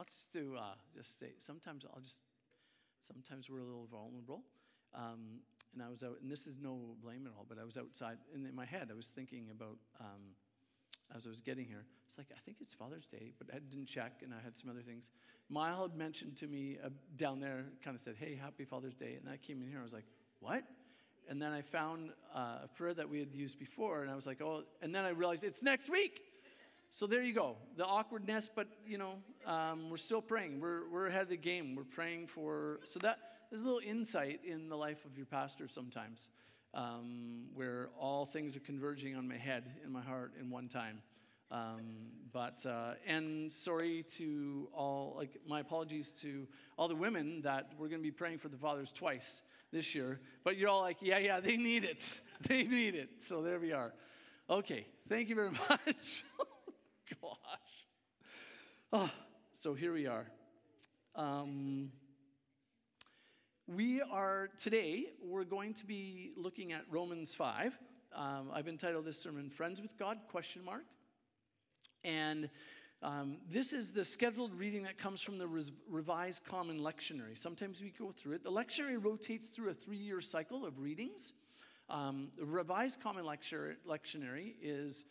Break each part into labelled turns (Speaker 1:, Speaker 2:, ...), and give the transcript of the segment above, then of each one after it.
Speaker 1: just say, sometimes we're a little vulnerable. And I was out, and this is no blame at all, but I was outside, and in my head, I was thinking about, as I was getting here, it's like, I think it's Father's Day, but I didn't check, and I had some other things. Mile had mentioned to me down there, kind of said, hey, happy Father's Day, and I came in here, I was like, what? And then I found a prayer that we had used before, and I was like, oh, and then I realized it's next week. So there you go, the awkwardness, but, we're still praying. We're ahead of the game. We're praying for, so that there's a little insight in the life of your pastor sometimes, where all things are converging on my head and my heart in one time. And sorry to all, my apologies to all the women that we're going to be praying for the fathers twice this year. But you're all like, yeah, they need it. They need it. So there we are. Okay, thank you very much. Gosh. Oh, so here we are. We're going to be looking at Romans 5. I've entitled this sermon, Friends with God, ? And this is the scheduled reading that comes from the Revised Common Lectionary. Sometimes we go through it. The lectionary rotates through a 3-year cycle of readings. The Revised Common Lectionary is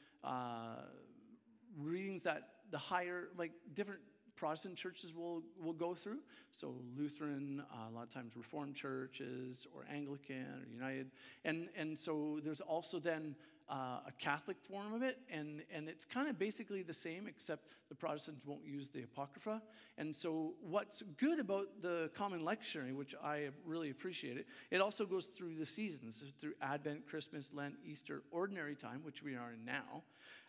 Speaker 1: readings that the higher, different Protestant churches will go through. So Lutheran, a lot of times Reformed churches, or Anglican, or United. And so there's also then a Catholic form of it, and it's kind of basically the same, except the Protestants won't use the Apocrypha. And so what's good about the Common Lectionary, which I really appreciate it also goes through the seasons, through Advent, Christmas, Lent, Easter, Ordinary Time, which we are in now.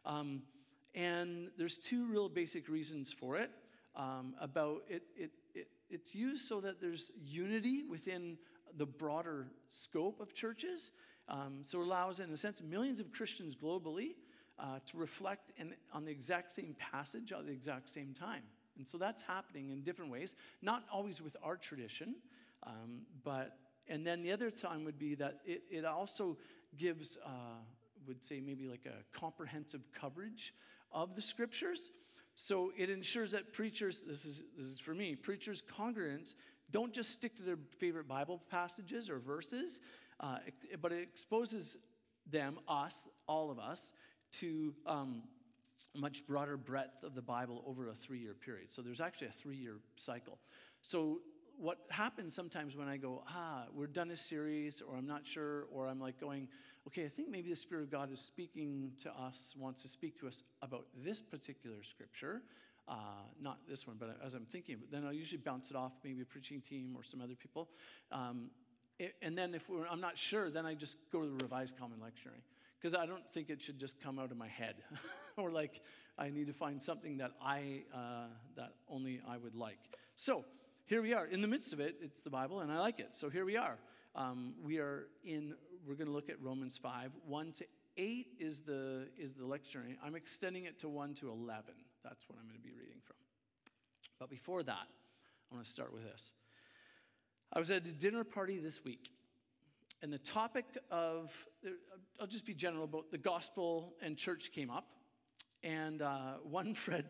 Speaker 1: And there's 2 real basic reasons for it. About it, it's used so that there's unity within the broader scope of churches. So it allows, in a sense, millions of Christians globally to reflect on the exact same passage at the exact same time. And so that's happening in different ways, not always with our tradition, and then the other time would be that it also gives, would say maybe like a comprehensive coverage of the scriptures. So it ensures that preachers, this is for me, preachers, congregants, don't just stick to their favorite Bible passages or verses, but it exposes them, all of us, to a much broader breadth of the Bible over a 3-year period. So there's actually a 3-year cycle. So what happens sometimes when I go, we're done a series, or I'm not sure, or I'm going, okay, I think maybe the Spirit of God is speaking to us, wants to speak to us about this particular scripture, not this one, but as I'm thinking, then I'll usually bounce it off, maybe a preaching team or some other people. And then if I'm not sure, then I just go to the Revised Common Lectionary, because I don't think it should just come out of my head, or I need to find something that that only I would like. So here we are. In the midst of it, it's the Bible, and I like it. So here we are. We're going to look at Romans 5. 1 to 8 is the lectionary. I'm extending it to 1 to 11. That's what I'm going to be reading from. But before that, I want to start with this. I was at a dinner party this week, and the topic of, I'll just be general about the gospel and church came up. And one friend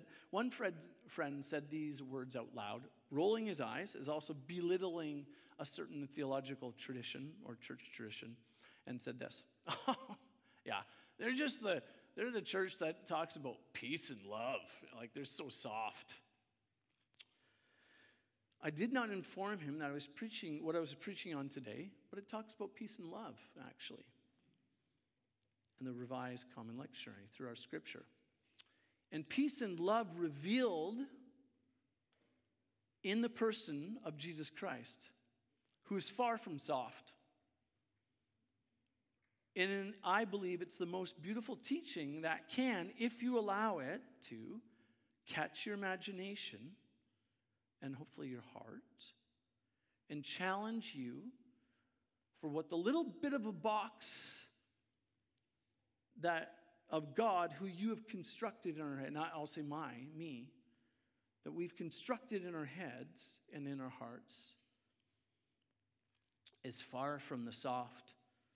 Speaker 1: said these words out loud, rolling his eyes, is also belittling a certain theological tradition or church tradition, and said this. Yeah, they're the church that talks about peace and love. They're so soft. I did not inform him that I was preaching what I was preaching on today, but it talks about peace and love, actually, in the Revised Common Lectionary through our scripture. And peace and love revealed in the person of Jesus Christ, who is far from soft. And I believe it's the most beautiful teaching that can, if you allow it to, catch your imagination and hopefully your heart, and challenge you for what the little bit of a box that of God who you have constructed in our head, not I'll say me, that we've constructed in our heads and in our hearts, is far from the soft,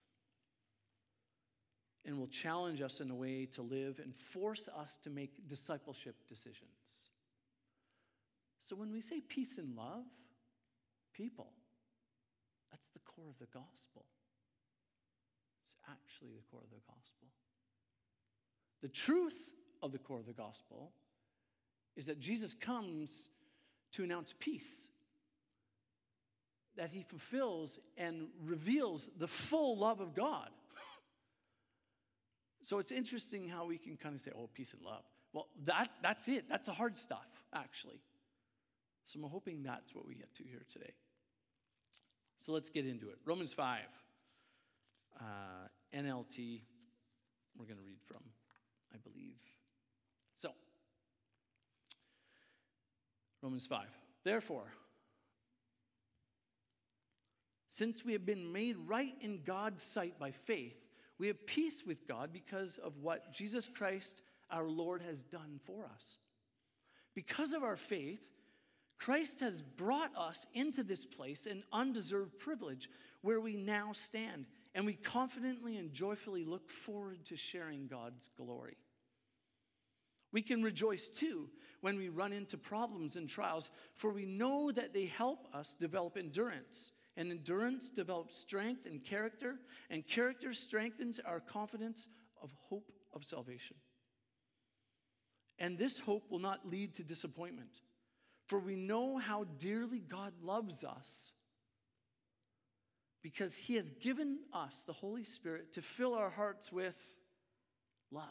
Speaker 1: and will challenge us in a way to live and force us to make discipleship decisions. So when we say peace and love, people, that's the core of the gospel. It's actually the core of the gospel. The truth of the core of the gospel is that Jesus comes to announce peace, that he fulfills and reveals the full love of God. So it's interesting how we can kind of say, oh, peace and love. Well, that's it. That's the hard stuff, actually. So I'm hoping that's what we get to here today. So let's get into it. Romans 5, NLT, we're going to read from, I believe. So, Romans 5. Therefore, since we have been made right in God's sight by faith, we have peace with God because of what Jesus Christ, our Lord, has done for us. Because of our faith, Christ has brought us into this place, an undeserved privilege, where we now stand, and we confidently and joyfully look forward to sharing God's glory. We can rejoice too when we run into problems and trials, for we know that they help us develop endurance, and endurance develops strength and character strengthens our confidence of hope of salvation. And this hope will not lead to disappointment, for we know how dearly God loves us, because he has given us the Holy Spirit to fill our hearts with love.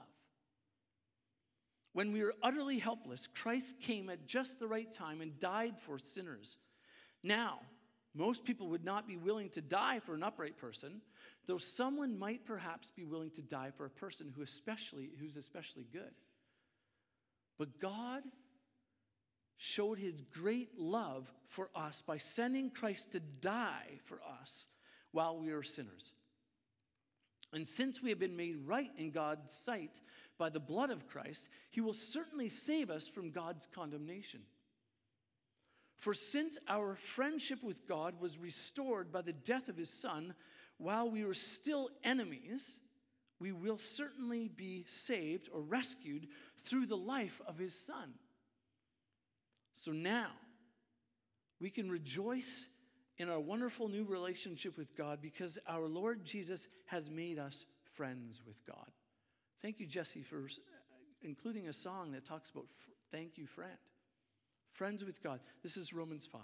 Speaker 1: When we were utterly helpless, Christ came at just the right time and died for sinners. Now, most people would not be willing to die for an upright person, though someone might perhaps be willing to die for a person who's especially good. But God showed his great love for us by sending Christ to die for us while we were sinners. And since we have been made right in God's sight by the blood of Christ, he will certainly save us from God's condemnation. For since our friendship with God was restored by the death of his Son, while we were still enemies, we will certainly be saved or rescued through the life of his Son. So now, we can rejoice in our wonderful new relationship with God because our Lord Jesus has made us friends with God. Thank you, Jesse, for including a song that talks about thank you, friend. Friends with God. This is Romans 5.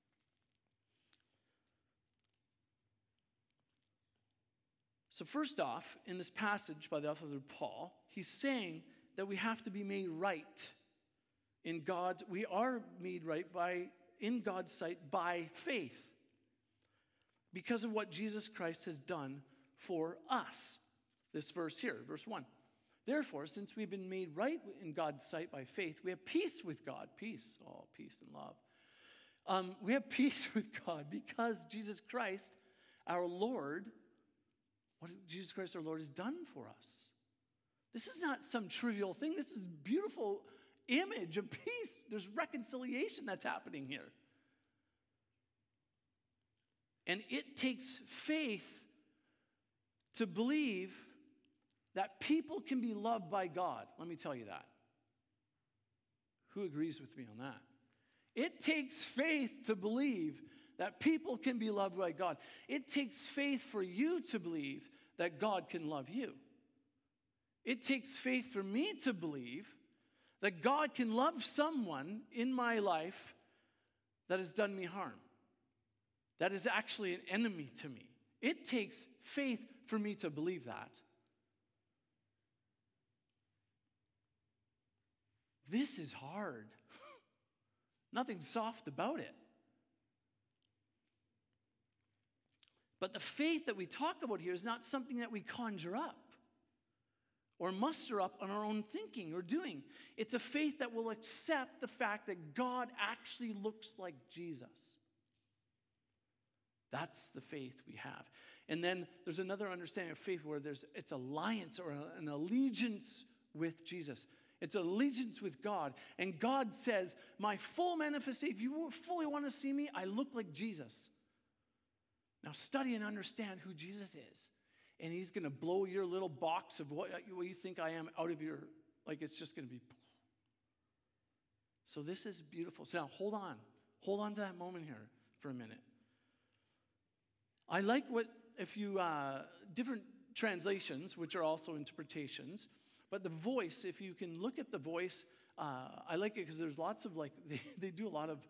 Speaker 1: So first off, in this passage by the author Paul, he's saying that we have to be made right in God's, we are made right in God's sight by faith because of what Jesus Christ has done for us. This verse here, verse 1. Therefore, since we've been made right in God's sight by faith, we have peace with God. Peace, peace and love. We have peace with God because Jesus Christ, our Lord, what Jesus Christ, our Lord, has done for us. This is not some trivial thing. This is a beautiful image of peace. There's reconciliation that's happening here. And it takes faith to believe that people can be loved by God. Let me tell you that. Who agrees with me on that? It takes faith to believe that people can be loved by God. It takes faith for you to believe that God can love you. It takes faith for me to believe that God can love someone in my life that has done me harm, that is actually an enemy to me. It takes faith for me to believe that. This is hard. Nothing soft about it. But the faith that we talk about here is not something that we conjure up or muster up on our own thinking or doing. It's a faith that will accept the fact that God actually looks like Jesus. That's the faith we have. And then there's another understanding of faith where it's alliance or an allegiance with Jesus. It's an allegiance with God. And God says, my full manifestation, if you fully want to see me, I look like Jesus. Now study and understand who Jesus is. And he's going to blow your little box of what you think I am out of your, like it's just going to be. So this is beautiful. So now hold on. Hold on to that moment here for a minute. I like different translations, which are also interpretations, but the voice, if you can look at the voice, I like it because there's lots of they do a lot of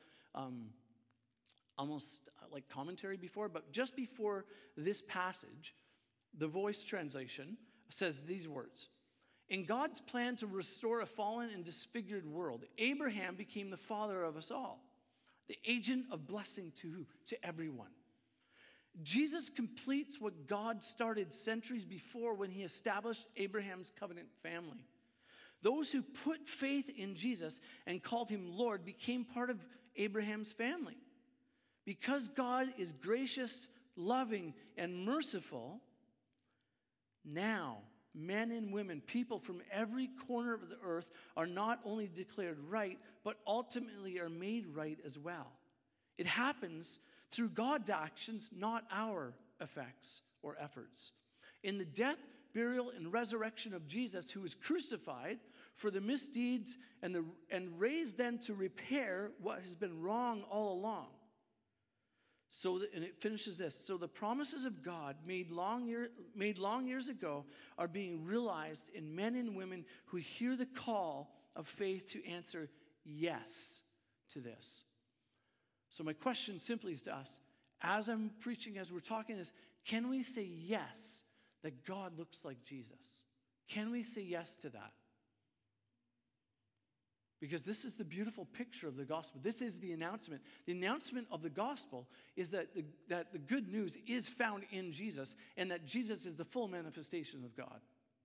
Speaker 1: almost like commentary before, but just before this passage, the voice translation says these words. In God's plan to restore a fallen and disfigured world, Abraham became the father of us all, the agent of blessing to who? To everyone. Jesus completes what God started centuries before when he established Abraham's covenant family. Those who put faith in Jesus and called him Lord became part of Abraham's family. Because God is gracious, loving, and merciful, now men and women, people from every corner of the earth are not only declared right, but ultimately are made right as well. It happens through God's actions, not our effects or efforts. In the death, burial, and resurrection of Jesus, who was crucified for the misdeeds and raised then to repair what has been wrong all along. And it finishes this. So the promises of God made long years ago are being realized in men and women who hear the call of faith to answer yes to this. So my question simply is to us, as I'm preaching, as we're talking this, can we say yes that God looks like Jesus? Can we say yes to that? Because this is the beautiful picture of the gospel. This is the announcement. The announcement of the gospel is that the good news is found in Jesus, and that Jesus is the full manifestation of God.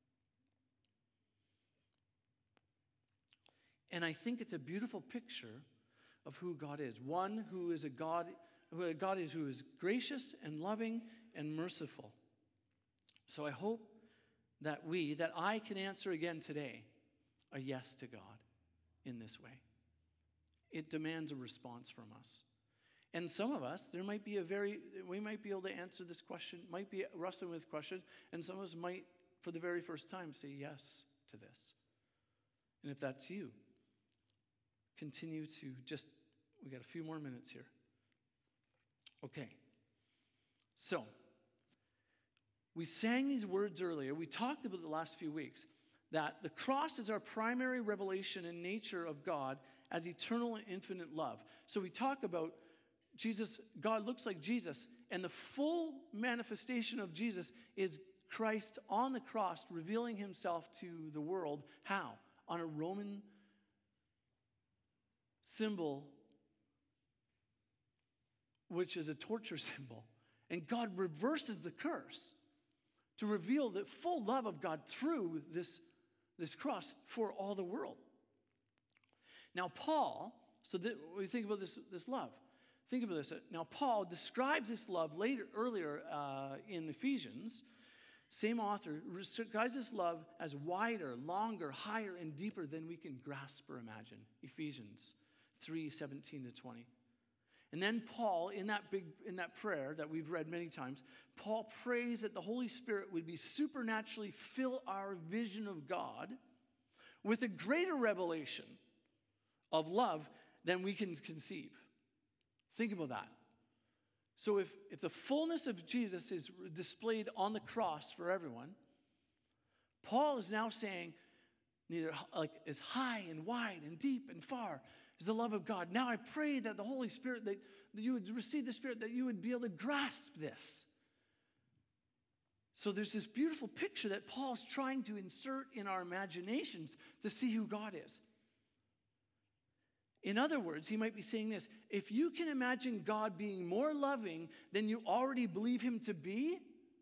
Speaker 1: And I think it's a beautiful picture of who God is. One who is who is gracious and loving and merciful. So I hope that I can answer again today a yes to God in this way. It demands a response from us. And some of us, we might be able to answer this question, might be wrestling with question, and some of us might, for the very first time, say yes to this. And if that's you, continue to we got a few more minutes here. Okay. So, we sang these words earlier. We talked about the last few weeks that the cross is our primary revelation in nature of God as eternal and infinite love. So we talk about Jesus, God looks like Jesus, and the full manifestation of Jesus is Christ on the cross revealing himself to the world. How? On a Roman symbol, which is a torture symbol. And God reverses the curse to reveal the full love of God through this cross for all the world. Now Paul, we think about this love. Think about this. Now Paul describes this love earlier in Ephesians. Same author describes this love as wider, longer, higher, and deeper than we can grasp or imagine. Ephesians 3:17-20. And then Paul, in that prayer that we've read many times, Paul prays that the Holy Spirit would be supernaturally fill our vision of God with a greater revelation of love than we can conceive. Think about that. So if the fullness of Jesus is displayed on the cross for everyone, Paul is now saying, neither as high and wide and deep and far is the love of God. Now I pray that the Holy Spirit, that you would receive the Spirit, that you would be able to grasp this. So there's this beautiful picture that Paul's trying to insert in our imaginations to see who God is. In other words, he might be saying this: if you can imagine God being more loving than you already believe him to be,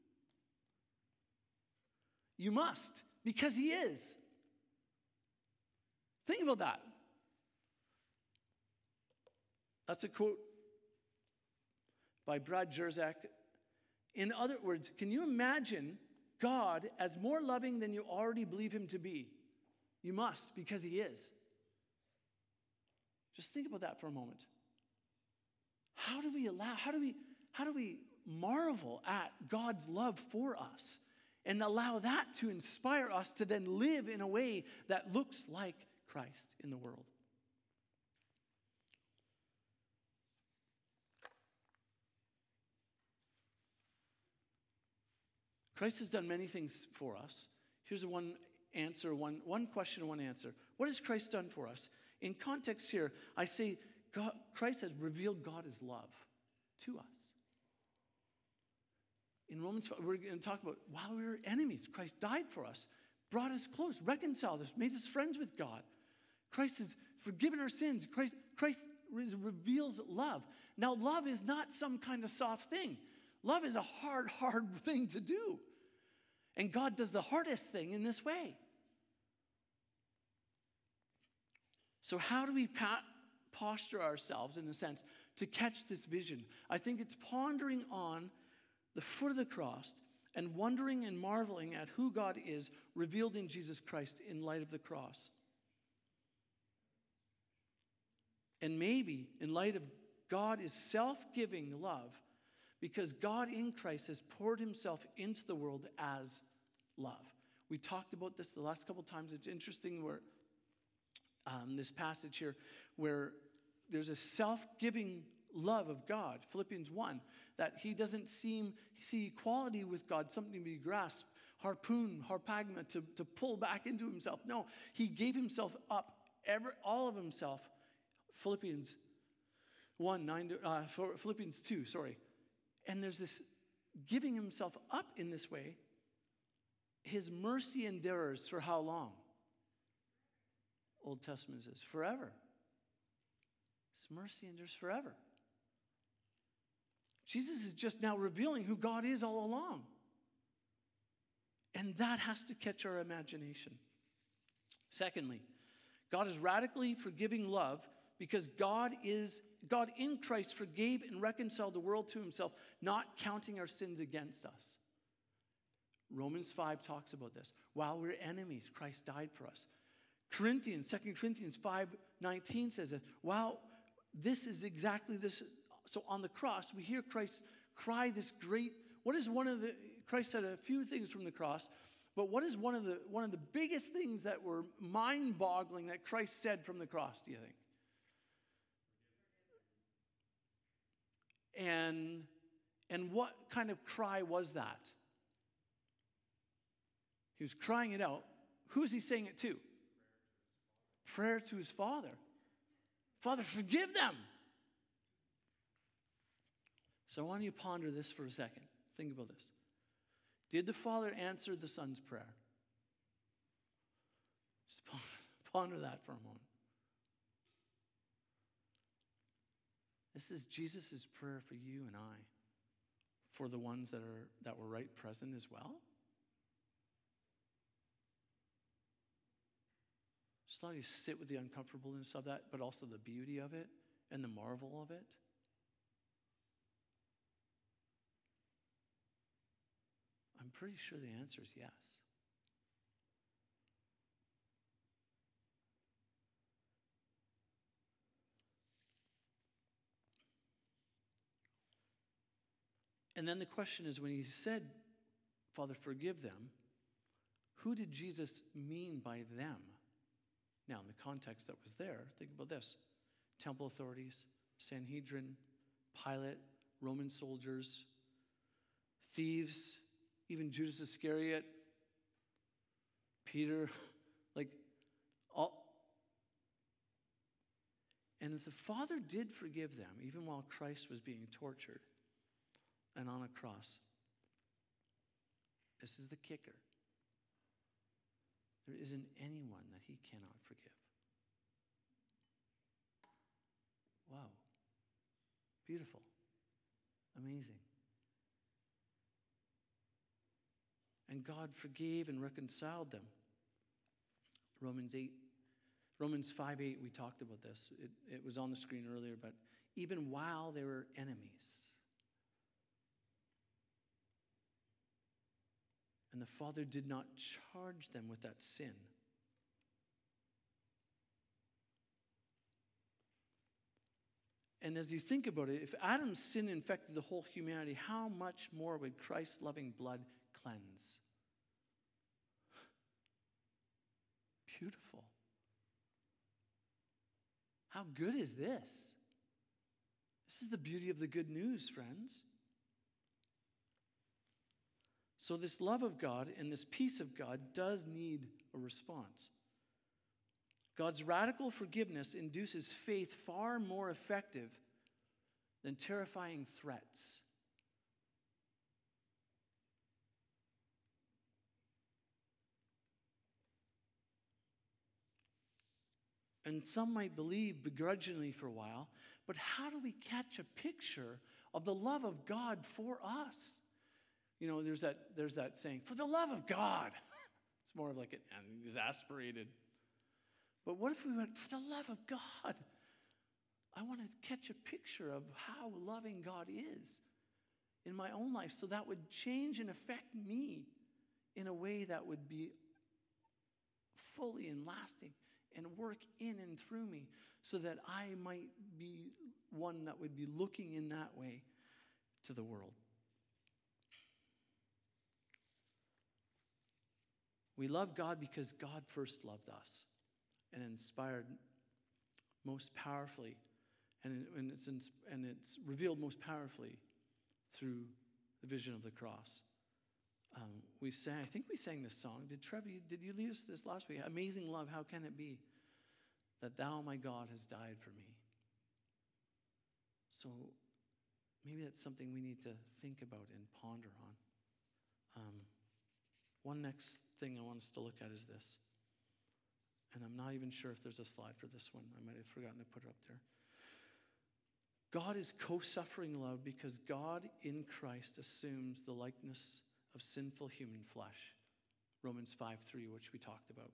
Speaker 1: you must, because he is. Think about that. That's a quote by Brad Jersak. In other words, can you imagine God as more loving than you already believe him to be? You must, because he is. Just think about that for a moment. How do we marvel at God's love for us and allow that to inspire us to then live in a way that looks like Christ in the world? Christ has done many things for us. Here's one answer, one question, one answer. What has Christ done for us? In context here, I say Christ has revealed God as love to us. In Romans 5, we're going to talk about while we were enemies, Christ died for us, brought us close, reconciled us, made us friends with God. Christ has forgiven our sins. Christ reveals love. Now, love is not some kind of soft thing. Love is a hard thing to do. And God does the hardest thing in this way. So how do we posture ourselves, in a sense, to catch this vision? I think it's pondering on the foot of the cross and wondering and marveling at who God is revealed in Jesus Christ in light of the cross. And maybe in light of God is self-giving love, because God in Christ has poured himself into the world as love. We talked about this the last couple times. It's interesting where this passage here where there's a self-giving love of God, Philippians 1, that he doesn't see equality with God something to be grasped, harpagma, to pull back into himself. No, he gave himself up, all of himself. Philippians 2, sorry. And there's this giving himself up in this way. His mercy endures for how long? Old Testament says forever. His mercy endures forever. Jesus is just now revealing who God is all along. And that has to catch our imagination. Secondly, God is radically forgiving love because God in Christ forgave and reconciled the world to himself, not counting our sins against us. Romans 5 talks about this. While we're enemies, Christ died for us. 2 Corinthians 5:19 says that, wow, this is exactly this. So on the cross, we hear Christ cry this great, Christ said a few things from the cross, but what is one of the biggest things that were mind-boggling that Christ said from the cross, do you think? And what kind of cry was that? He was crying it out. Who is he saying it to? Prayer to his Father. Father, forgive them. So I want you to ponder this for a second. Think about this. Did the Father answer the Son's prayer? Just ponder that for a moment. This is Jesus' prayer for you and I, for the ones that were right present as well. Just allow you to sit with the uncomfortableness of that, but also the beauty of it and the marvel of it. I'm pretty sure the answer is yes. And then the question is, when he said, Father, forgive them, who did Jesus mean by them? Now, in the context that was there, think about this. Temple authorities, Sanhedrin, Pilate, Roman soldiers, thieves, even Judas Iscariot, Peter, all. And if the Father did forgive them, even while Christ was being tortured and on a cross, this is the kicker. There isn't anyone that he cannot forgive. Wow. Beautiful. Amazing. And God forgave and reconciled them. Romans 5:8, we talked about this. It was on the screen earlier, but even while they were enemies. And the Father did not charge them with that sin. And as you think about it, if Adam's sin infected the whole humanity, how much more would Christ's loving blood cleanse? Beautiful. How good is this? This is the beauty of the good news, friends. So this love of God and this peace of God does need a response. God's radical forgiveness induces faith far more effective than terrifying threats. And some might believe begrudgingly for a while, but how do we catch a picture of the love of God for us? You know, there's that saying, for the love of God. It's more of like an exasperated. But what if we went, for the love of God? I want to catch a picture of how loving God is in my own life, so that would change and affect me in a way that would be fully and lasting and work in and through me, so that I might be one that would be looking in that way to the world. We love God because God first loved us and inspired most powerfully, and it's revealed most powerfully through the vision of the cross. I think we sang this song. Did you lead us this last week? Amazing love, how can it be that thou, my God, has died for me? So maybe that's something we need to think about and ponder on. One next thing I want us to look at is this. And I'm not even sure if there's a slide for this one. I might have forgotten to put it up there. God is co-suffering love because God in Christ assumes the likeness of sinful human flesh. Romans 5:3, which we talked about.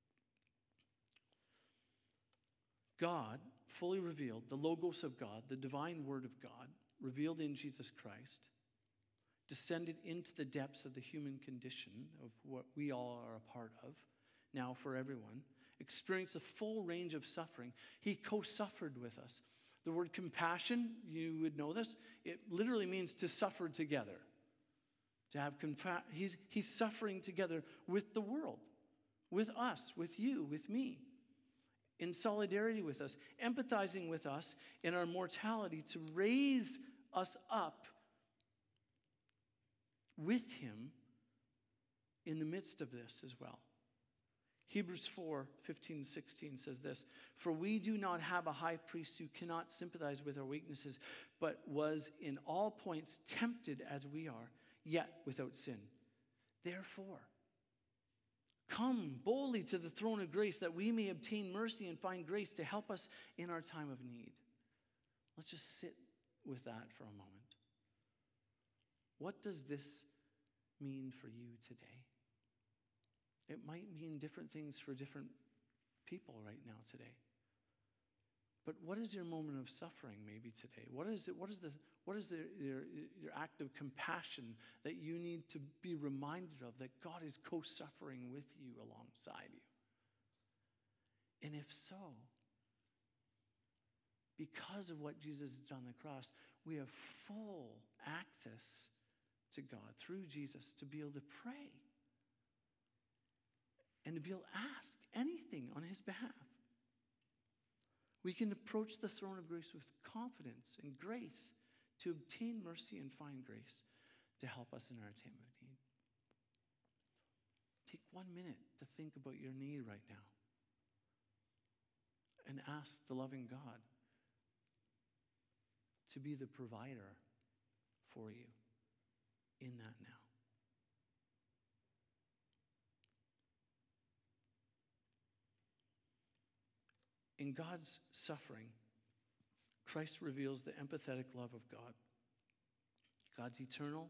Speaker 1: God, fully revealed, the Logos of God, the divine Word of God, revealed in Jesus Christ, descended into the depths of the human condition of what we all are a part of, now for everyone, experienced a full range of suffering. He co-suffered with us. The word compassion, you would know this, it literally means to suffer together. To have he's suffering together with the world, with us, with you, with me, in solidarity with us, empathizing with us in our mortality to raise us up with him in the midst of this as well. Hebrews 4:15-16 says this, for we do not have a high priest who cannot sympathize with our weaknesses, but was in all points tempted as we are, yet without sin. Therefore, come boldly to the throne of grace that we may obtain mercy and find grace to help us in our time of need. Let's just sit with that for a moment. What does this mean for you today? It might mean different things for different people right now today. But what is your moment of suffering maybe today? What is your act of compassion that you need to be reminded of, that God is co-suffering with you alongside you? And if so, because of what Jesus has done on the cross, we have full access to God through Jesus to be able to pray and to be able to ask anything on his behalf. We can approach the throne of grace with confidence and grace to obtain mercy and find grace to help us in our time of need. Take 1 minute to think about your need right now and ask the loving God to be the provider for you in that now. In God's suffering, Christ reveals the empathetic love of God. God's eternal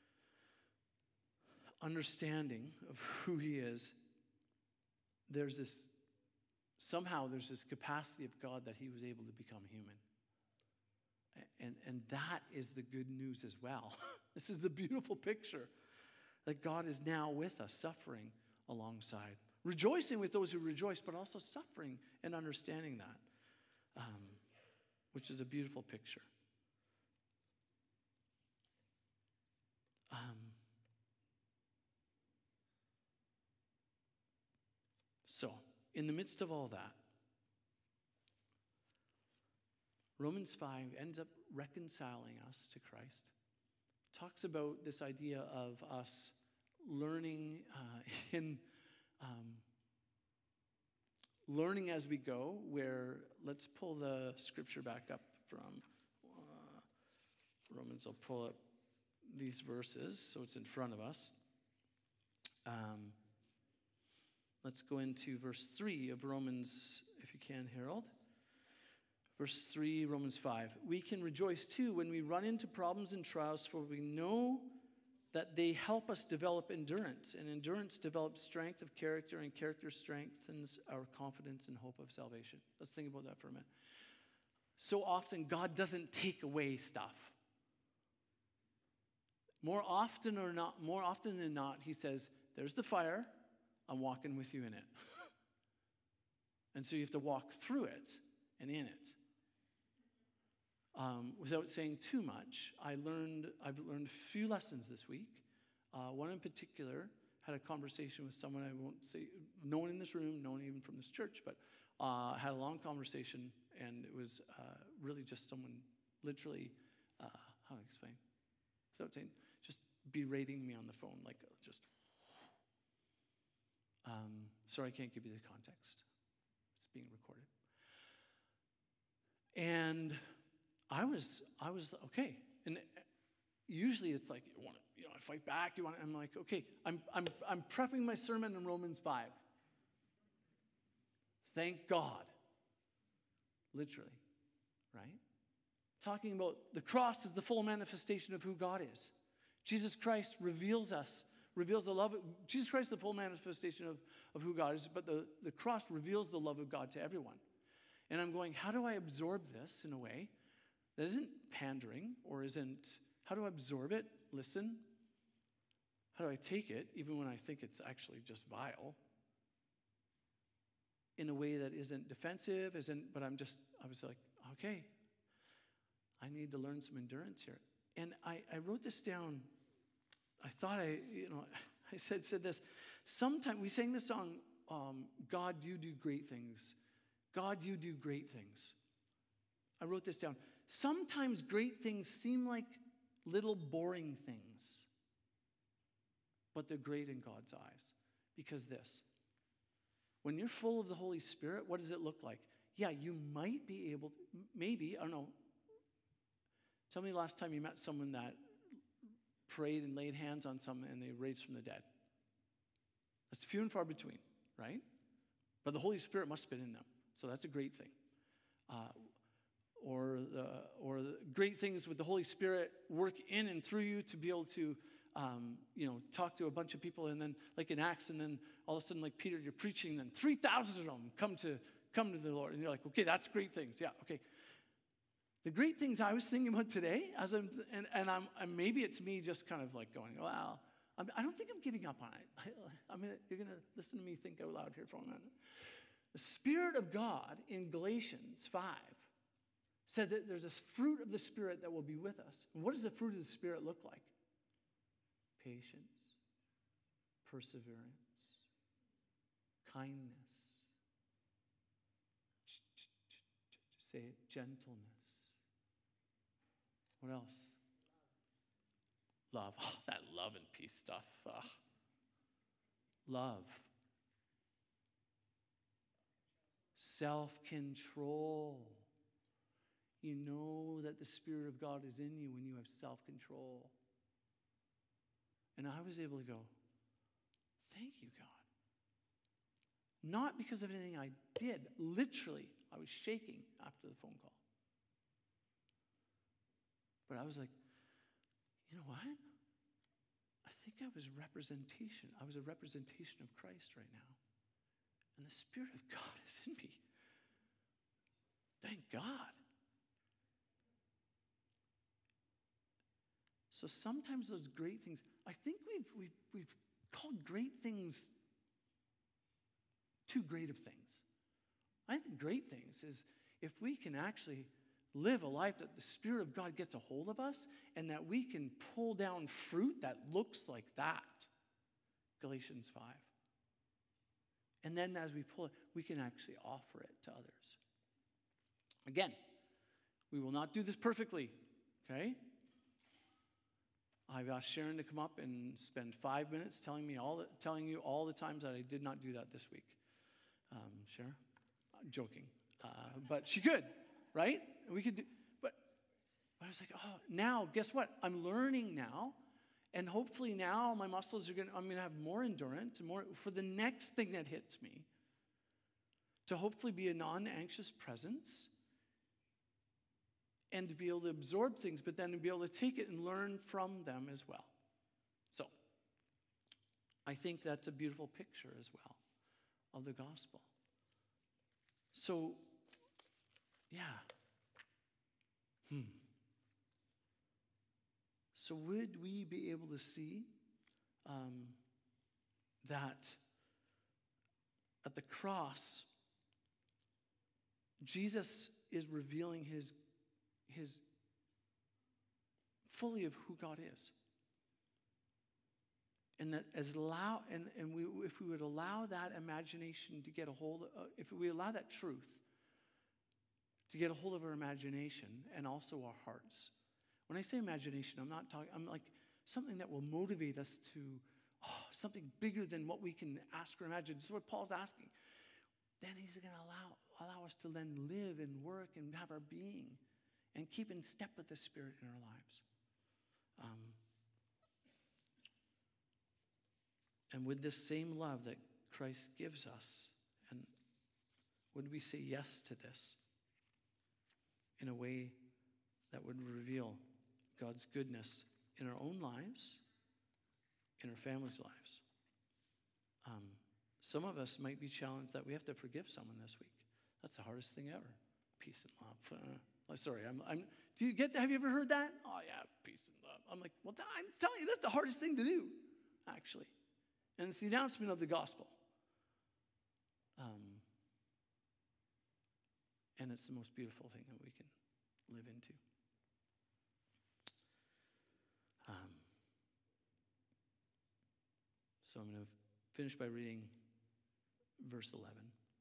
Speaker 1: understanding of who he is. There's this capacity of God that he was able to become human. And that is the good news as well. This is the beautiful picture that God is now with us, suffering alongside. Rejoicing with those who rejoice, but also suffering and understanding that, which is a beautiful picture. So, in the midst of all that, Romans 5 ends up reconciling us to Christ. Talks about this idea of us learning in learning as we go, where let's pull the scripture back up from Romans. I'll pull up these verses so it's in front of us. Let's go into verse 3 of Romans, if you can, Harold. Verse 3, Romans 5. We can rejoice too when we run into problems and trials, for we know that they help us develop endurance, and endurance develops strength of character, and character strengthens our confidence and hope of salvation. Let's think about that for a minute. So often, God doesn't take away stuff. More often than not, he says, there's the fire, I'm walking with you in it. And so you have to walk through it and in it. Without saying too much, I've learned a few lessons this week. One in particular, had a conversation with someone I won't say, no one in this room, no one even from this church, but had a long conversation, and it was really just someone literally, how do I explain? Without saying, just berating me on the phone, like just, sorry, I can't give you the context. It's being recorded. And I was okay. And usually it's like, you want to fight back. I'm like, okay, I'm prepping my sermon in Romans 5. Thank God. Literally, right? Talking about the cross is the full manifestation of who God is. Jesus Christ reveals the love. Jesus Christ is the full manifestation of who God is, but the cross reveals the love of God to everyone. And I'm going, how do I absorb this in a way that isn't pandering or isn't, how do I absorb it, listen? How do I take it, even when I think it's actually just vile, in a way that isn't defensive, but I was like, okay, I need to learn some endurance here. And I wrote this down. I thought I said this. Sometimes we sang this song, God, you do great things. God, you do great things. I wrote this down. Sometimes great things seem like little boring things, but they're great in God's eyes. Because when you're full of the Holy Spirit, what does it look like? Yeah, you might be able to, maybe, I don't know. Tell me the last time you met someone that prayed and laid hands on someone and they raised from the dead. That's few and far between, right? But the Holy Spirit must have been in them. So that's a great thing. Or the great things with the Holy Spirit work in and through you to be able to, talk to a bunch of people, and then like in Acts, and then all of a sudden, like Peter, you're preaching, and then 3,000 of them come to the Lord, and you're like, okay, that's great things. Yeah, okay. The great things I was thinking about today, maybe it's me just kind of like going, wow, I don't think I'm giving up on it. You're going to listen to me think out loud here for a minute. The Spirit of God in Galatians 5 said that there's this fruit of the Spirit that will be with us. And what does the fruit of the Spirit look like? Patience, perseverance, kindness, say it, gentleness. What else? Love. Oh, that love and peace stuff. Love. Self-control. You know that the Spirit of God is in you when you have self-control. And I was able to go, thank you, God. Not because of anything I did. Literally, I was shaking after the phone call. But I was like, you know what? I think I was a representation of Christ right now. And the Spirit of God is in me. Thank God. So sometimes those great things, I think we've called great things too great of things. I think the great things is if we can actually live a life that the Spirit of God gets a hold of us, and that we can pull down fruit that looks like that. Galatians 5. And then as we pull it, we can actually offer it to others. Again, we will not do this perfectly, okay? I've asked Sharon to come up and spend 5 minutes telling you all the times that I did not do that this week. Sharon? I'm joking. But she could, right? We could do, but I was like, oh, now, guess what? I'm learning now. And hopefully now my muscles I'm going to have more endurance and more for the next thing that hits me. To hopefully be a non-anxious presence and to be able to absorb things, but then to be able to take it and learn from them as well. So, I think that's a beautiful picture as well of the gospel. So, yeah. So would we be able to see that at the cross, Jesus is revealing his fully of who God is. And that if we would allow that imagination to get a hold of, if we allow that truth to get a hold of our imagination and also our hearts. When I say imagination, I'm like something that will motivate us to something bigger than what we can ask or imagine. This is what Paul's asking. Then he's going to allow us to then live and work and have our being and keep in step with the Spirit in our lives. And with this same love that Christ gives us, and would we say yes to this in a way that would reveal God's goodness in our own lives, in our families' lives? Some of us might be challenged that we have to forgive someone this week. That's the hardest thing ever. Peace and love. Sorry, have you ever heard that? Oh yeah, peace and love. I'm like, well, I'm telling you, that's the hardest thing to do, actually. And it's the announcement of the gospel. And it's the most beautiful thing that we can live into. So I'm going to finish by reading verse 11.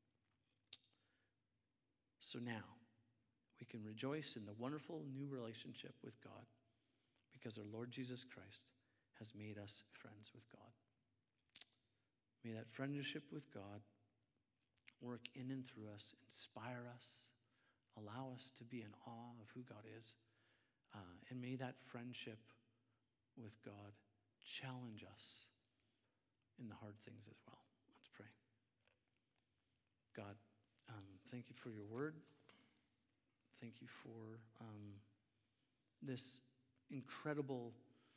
Speaker 1: So now we can rejoice in the wonderful new relationship with God because our Lord Jesus Christ has made us friends with God. May that friendship with God work in and through us, inspire us, allow us to be in awe of who God is, and may that friendship with God challenge us in the hard things as well. Let's pray. God, thank you for your word. Thank you for these incredible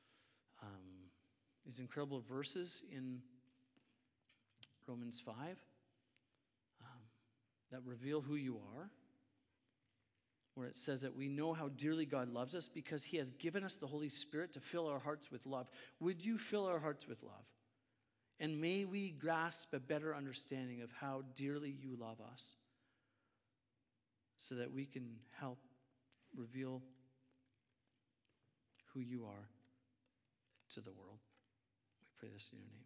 Speaker 1: verses in Romans 5 that reveal who you are, where it says that we know how dearly God loves us because he has given us the Holy Spirit to fill our hearts with love. Would you fill our hearts with love? And may we grasp a better understanding of how dearly you love us so that we can help reveal who you are to the world. We pray this in your name.